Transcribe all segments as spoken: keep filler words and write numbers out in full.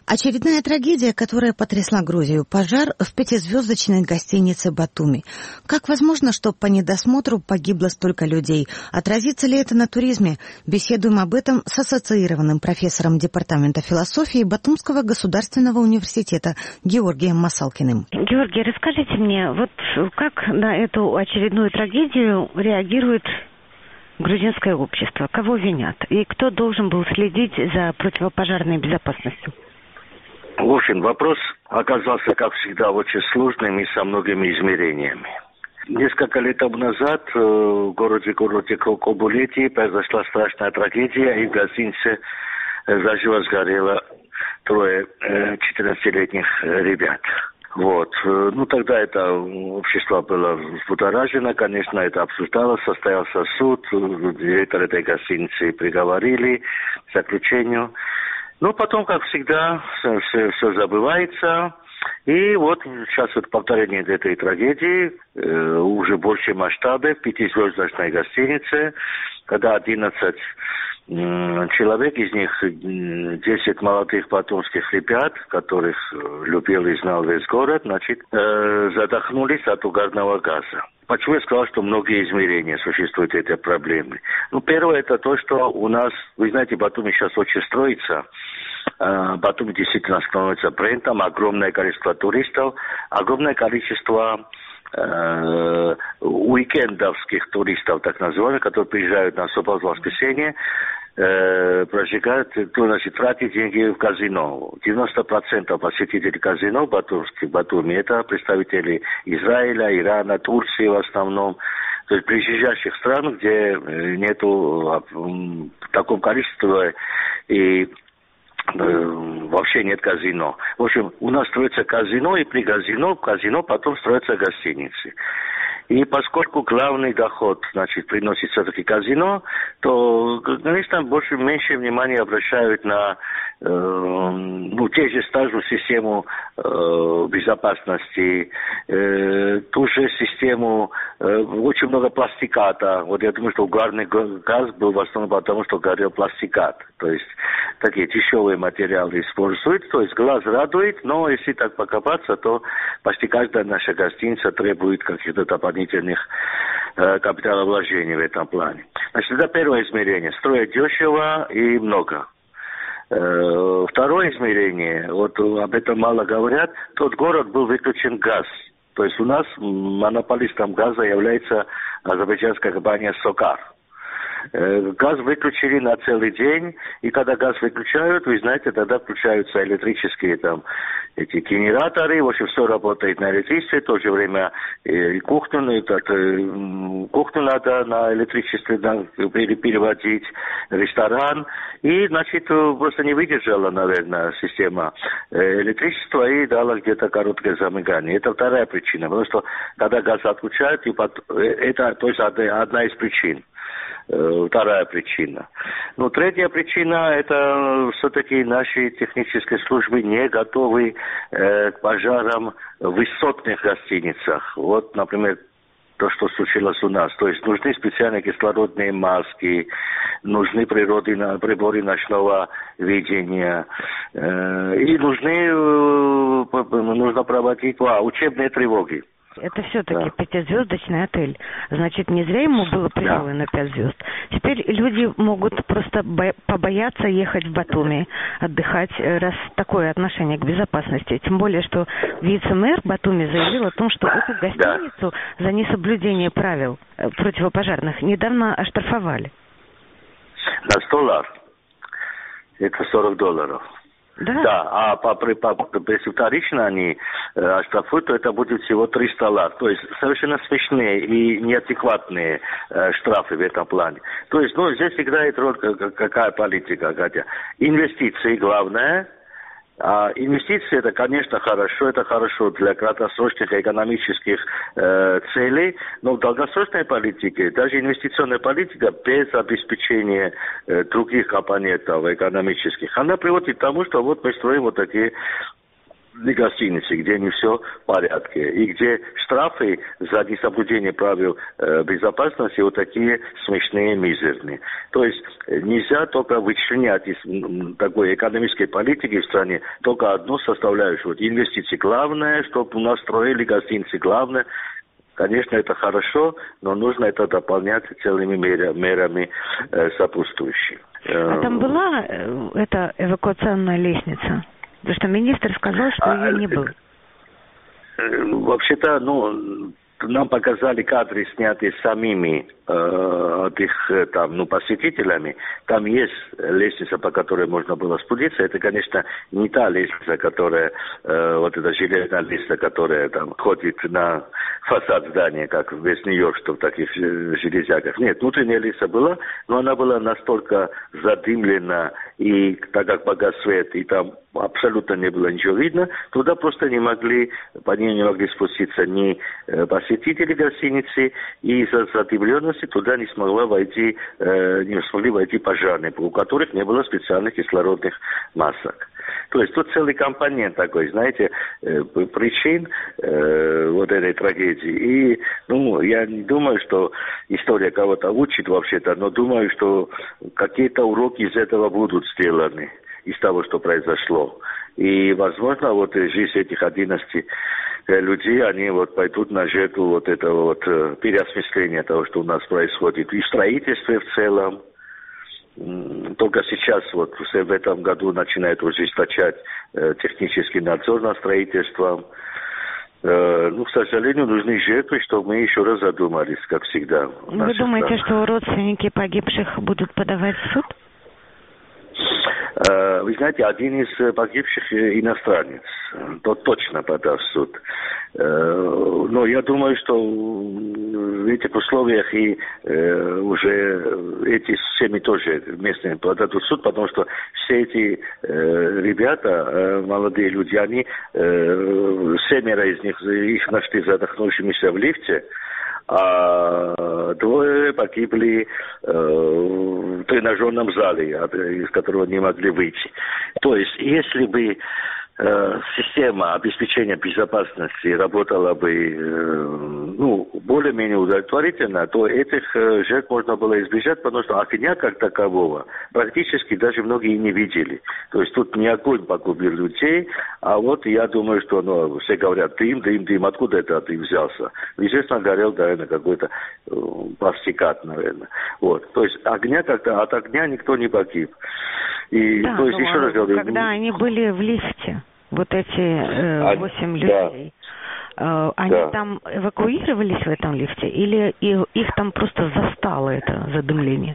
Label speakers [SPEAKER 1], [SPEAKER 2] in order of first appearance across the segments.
[SPEAKER 1] Очередная трагедия, которая потрясла Грузию. Пожар в пятизвездочной гостинице «Батуми». Как возможно, что по недосмотру погибло столько людей? Отразится ли это на туризме? Беседуем об этом с ассоциированным профессором Департамента философии Батумского государственного университета Георгием Масалкиным.
[SPEAKER 2] Георгий, расскажите мне, вот как на эту очередную трагедию реагирует грузинское общество? Кого винят? И кто должен был следить за противопожарной безопасностью?
[SPEAKER 3] В общем, вопрос оказался, как всегда, очень сложным и со многими измерениями. Несколько лет назад в городе городе Кобулети произошла страшная трагедия, и в гостинице заживо сгорело трое четырнадцатилетних ребят. Вот. Ну, тогда это общество было взбудоражено, конечно, это обсуждалось, состоялся суд, директор этой гостиницы приговорили к заключению. Но потом, как всегда, все, все, все забывается. И вот сейчас вот повторение этой трагедии э, уже больше масштабе в пятизвездочной гостинице, когда одиннадцать э, человек, из них десять молодых батумских ребят, которых любил и знал весь город, значит, э, задохнулись от угарного газа. Почему я сказал, что многие измерения существуют этой проблемы? Ну, первое, это то, что у нас, вы знаете, Батуми сейчас очень строится. Батуми действительно становится брендом, огромное количество туристов, огромное количество э, уикендовских туристов, так называемых, которые приезжают на субботу-воскресенье, э, прожигают, то, значит, тратят деньги в казино. девяносто процентов посетителей казино батумских, Батуми, это представители Израиля, Ирана, Турции в основном. То есть ближайших стран, где нету в таком количестве и вообще нет казино. В общем, у нас строится казино, и при казино, казино потом строятся гостиницы. И поскольку главный доход, значит, приносит все-таки казино, то, конечно, больше, меньше внимания обращают на э, ну, те же стажу систему э, безопасности, э, ту же систему, э, очень много пластиката. Вот я думаю, что угарный газ был в основном потому, что горел пластикат. То есть такие дешевые материалы используют. То есть глаз радует, но если так покопаться, то почти каждая наша гостиница требует каких-то дополнительных э, капиталовложений в этом плане. Значит, это первое измерение. Строят дешево и много. Э, второе измерение, вот об этом мало говорят, тот город был выключен газ. То есть у нас монополистом газа является азербайджанская компания «Сокар». Газ выключили на целый день, и когда газ выключают, вы знаете, тогда включаются электрические там эти генераторы, в общем, все работает на электричестве, в то же время и кухню, так, кухню надо на электричестве переводить, ресторан, и, значит, просто не выдержала, наверное, система электричества и дала где-то короткое замыкание. Это вторая причина, потому что когда газ отключают, это то есть одна из причин. Вторая причина. Ну, третья причина, это все-таки наши технические службы не готовы э, к пожарам в высотных гостиницах. Вот, например, то, что случилось у нас. То есть нужны специальные кислородные маски, нужны природные приборы ночного видения. Э, и нужны, э, нужно проводить а, учебные тревоги.
[SPEAKER 2] Это все-таки
[SPEAKER 3] да.
[SPEAKER 2] пятизвездочный отель. Значит, не зря ему было присвоено да. пять звезд. Теперь люди могут просто бо- побояться ехать в Батуми, отдыхать, раз такое отношение к безопасности. Тем более, что вице-мэр Батуми заявил о том, что эту гостиницу да. за несоблюдение правил противопожарных недавно оштрафовали.
[SPEAKER 3] На сто лар. Это сорок долларов.
[SPEAKER 2] Да.
[SPEAKER 3] Да, а по, по, по, если вторично они э, оштрафуют, то это будет всего триста лар. То есть совершенно смешные и неадекватные э, штрафы в этом плане. То есть, ну, здесь играет роль какая политика, Катя. Инвестиции главное. А инвестиции это, конечно, хорошо, это хорошо для краткосрочных экономических э, целей, но в долгосрочной политике, даже инвестиционная политика без обеспечения э, других компонентов экономических, она приводит к тому, что вот мы строим вот такие гостиницы, где не все в порядке, и где штрафы за несоблюдение правил э, безопасности вот такие смешные, мизерные. То есть нельзя только вычленять из такой экономической политики в стране только одну составляющую. Вот инвестиции главное, чтобы у нас строили гостиницы главное. Конечно, это хорошо, но нужно это дополнять целыми мерами, мерами э, сопутствующими.
[SPEAKER 2] А там была э, эта эвакуационная лестница? Потому что министр сказал, что а, ее не было.
[SPEAKER 3] Э, вообще-то, ну, нам показали кадры, снятые самими э, от их там, ну, посетителями. Там есть лестница, по которой можно было спуститься. Это, конечно, не та лестница, которая, э, вот эта железная лестница, которая там ходит на фасад здания, как весь Нью-Йорк, что в таких железяках. Нет, внутренняя лестница была, но она была настолько задымлена, и так как погас свет, и там абсолютно не было ничего видно, туда просто не могли, по ней не могли спуститься ни посетители гостиницы, и из-за задымленности туда не смогла войти, э, не смогли войти пожарные, у которых не было специальных кислородных масок. То есть тут целый компонент такой, знаете, э, причин э, вот этой трагедии. И, ну, я не думаю, что история кого-то учит вообще-то, но думаю, что какие-то уроки из этого будут сделаны, из того, что произошло. И, возможно, вот жизнь этих одиннадцати людей, они вот пойдут на жертву вот этого вот переосмысления того, что у нас происходит. И в строительстве в целом. Только сейчас, вот в этом году, начинает ужесточать э, технический надзор над строительством. Э, ну, к сожалению, нужны жертвы, чтобы мы еще раз задумались, как всегда.
[SPEAKER 2] Вы думаете, стране. Что родственники погибших будут подавать в суд?
[SPEAKER 3] Вы знаете, один из погибших иностранец, тот точно подаст в суд. Но я думаю, что в этих условиях и уже эти семьи тоже местные подадут в суд, потому что все эти ребята, молодые люди, они, семеро из них, их нашли задохнувшимися в лифте, а двое погибли э, в тренажерном зале, из которого не могли выйти. То есть, если бы э, система обеспечения безопасности работала бы э, ну, более-менее удовлетворительно, то этих э, жертв можно было избежать, потому что огня как такового практически даже многие не видели. То есть тут не огонь погубил людей, а вот я думаю, что ну, все говорят дым, дым, дым, откуда это дым взялся? Естественно, горел, наверное, какой-то э, пластикат, наверное. Вот. То есть огня как-то, от огня никто не погиб. И,
[SPEAKER 2] да,
[SPEAKER 3] то есть, еще раз говорю,
[SPEAKER 2] когда они были в лифте, вот эти восемь э, людей, да. э, они да. там эвакуировались в этом лифте или их, их там просто застало это задымление?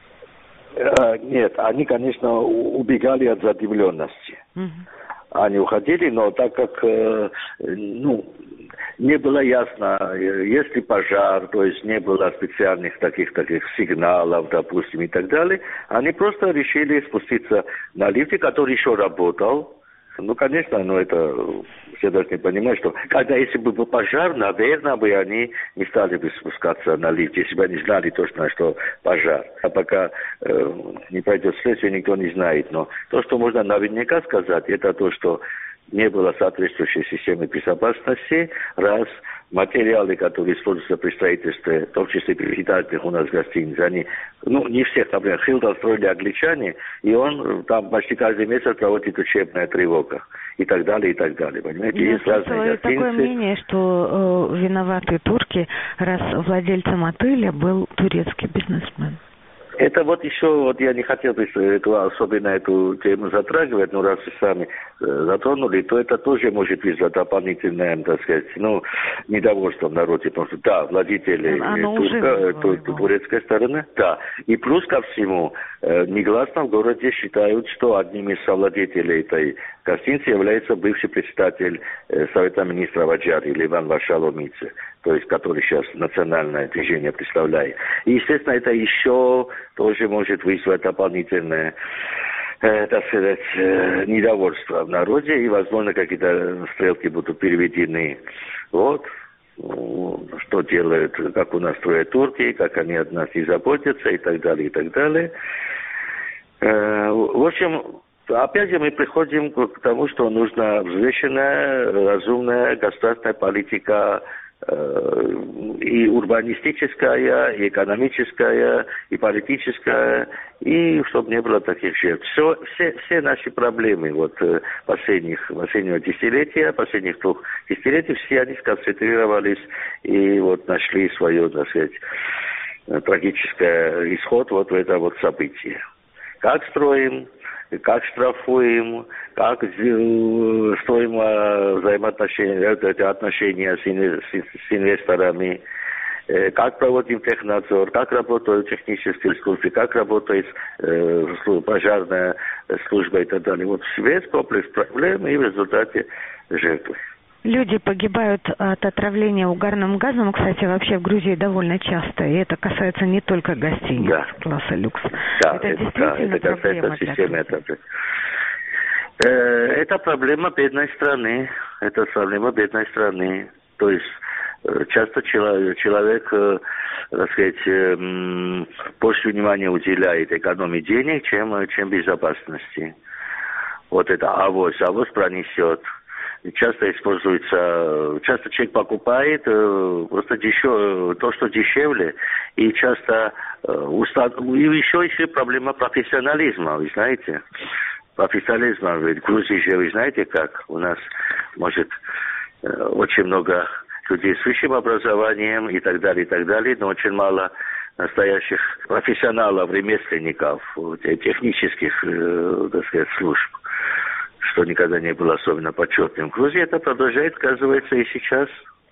[SPEAKER 3] Э, нет, они, конечно, убегали от задымленности. Угу. Они уходили, но так как э, ну, не было ясно, есть ли пожар, то есть не было специальных таких таких сигналов, допустим, и так далее, они просто решили спуститься на лифте, который еще работал. Ну, конечно, но это все должны понимать, что когда если бы был пожар, наверное, бы они не стали бы спускаться на лифт, если бы они знали точно, что пожар. А пока э, не пройдет следствие, никто не знает. Но то, что можно наверняка сказать, это то, что не было соответствующей системы безопасности, раз материалы, которые используются при строительстве, в том числе при питательных у нас гостиниц, они, ну, не всех, например, Хилтон строили англичане, и он там почти каждый месяц проводит учебная тревога, и так далее, и так далее, понимаете?
[SPEAKER 2] Я есть разные гостиницы. Такое мнение, что э, виноваты турки, раз владельцем отеля был турецкий бизнесмен.
[SPEAKER 3] Это вот еще, вот я не хотел бы эту, особенно эту тему затрагивать, но раз вы сами э, затронули, то это тоже может вызвать дополнительное, так сказать, ну, недовольство в народе, потому что, да, владетели турка, тур, турецкой стороны, да. И плюс ко всему, э, негласно в городе считают, что одним из совладетелей этой гостиницы является бывший председатель э, Совета министров Аджари, Ливан Вашаломице, то есть который сейчас национальное движение представляет. И, естественно, это еще тоже может вызвать дополнительное, э, так сказать, э, недовольство в народе, и, возможно, какие-то стрелки будут переведены. Вот, ну, что делают, как у нас строят турки, как они от нас не заботятся, и так далее, и так далее. Э, в общем, Опять же мы приходим к тому, что нужна взвешенная, разумная государственная политика, и урбанистическая, и экономическая, и политическая, и чтобы не было таких жертв. Все, все, все наши проблемы вот, последних, последнего десятилетия, последних двух десятилетий, все они сконцентрировались и вот нашли свое, так сказать, трагический исход вот в это вот событие. Как строим, как штрафуем, как строим взаимоотношения, отношения с инвесторами, как проводим технадзор, как работают технические службы, как работает пожарная служба и так далее. Вот весь комплекс проблем и в результате жертвы.
[SPEAKER 2] Люди погибают от отравления угарным газом, кстати, вообще в Грузии довольно часто. И это касается не только гостиниц да. класса люкс.
[SPEAKER 3] Да,
[SPEAKER 2] это,
[SPEAKER 3] это
[SPEAKER 2] действительно
[SPEAKER 3] да, это
[SPEAKER 2] проблема
[SPEAKER 3] для системы. Это, э, это проблема бедной страны. Это проблема бедной страны. То есть часто человек, человек так сказать, больше внимания уделяет экономии денег, чем, чем безопасности. Вот это авось, авось пронесет. Часто используется, часто человек покупает э, просто дешев, то, что дешевле, и часто э, устав... и еще еще проблема профессионализма, вы знаете, профессионализма, ведь в Грузии же, вы знаете как, у нас, может, э, очень много людей с высшим образованием и так далее, и так далее, но очень мало настоящих профессионалов, ремесленников, технических, э, так сказать, служб, что никогда не было особенно почетным. В Грузии это продолжает, сказывается, и сейчас.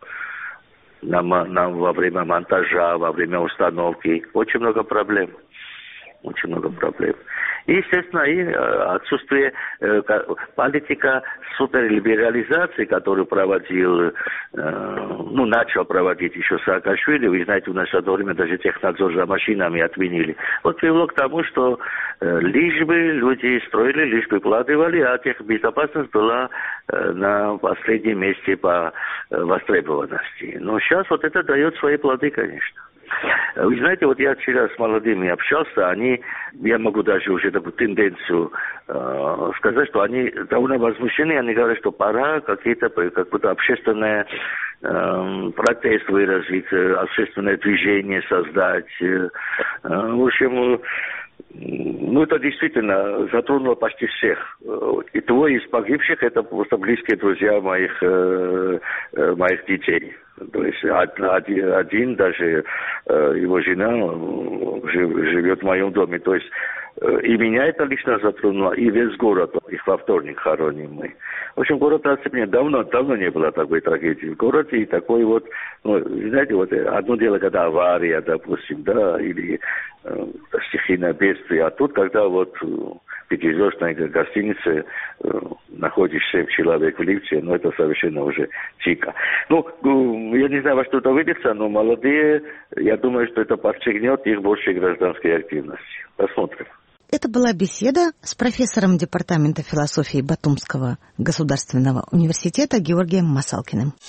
[SPEAKER 3] Нам, нам во время монтажа, во время установки очень много проблем. Очень много проблем. И, естественно, и отсутствие э, политика суперлиберализации, которую проводил, э, ну, начал проводить еще Саакашвили. Вы знаете, у нас в одно время даже технадзор за машинами отменили. Вот привело к тому, что э, лишь бы люди строили, лишь бы вкладывали, а техбезопасность была э, на последнем месте по э, востребованности. Но сейчас вот это дает свои плоды, конечно. Вы знаете, вот я вчера с молодыми общался, они, я могу даже уже такую тенденцию э, сказать, что они довольно возмущены, они говорят, что пора какие-то, какое-то общественное э, протест выразить, общественное движение создать. Э, в общем, ну, это действительно затронуло почти всех. И двое из погибших, это просто близкие друзья моих, э, моих детей. То есть один, один даже э, его жена живет в моем доме. То есть э, и меня это лично затронуло, и весь город. Их во вторник хороним мы. В общем, город оцеплен. Давно, давно не было такой трагедии в городе. И такой вот, ну, знаете, вот одно дело, когда авария, допустим, да, или э, стихийное бедствие. А тут, когда вот в пятизвездной гостинице э, находишься человек в лифте, ну, это совершенно уже дико. Ну, я не знаю, во что это выльется, но молодые, я думаю, что это подстегнет их большей гражданской активности. Посмотрим.
[SPEAKER 1] Это была беседа с профессором Департамента философии Батумского государственного университета Георгием Масалкиным.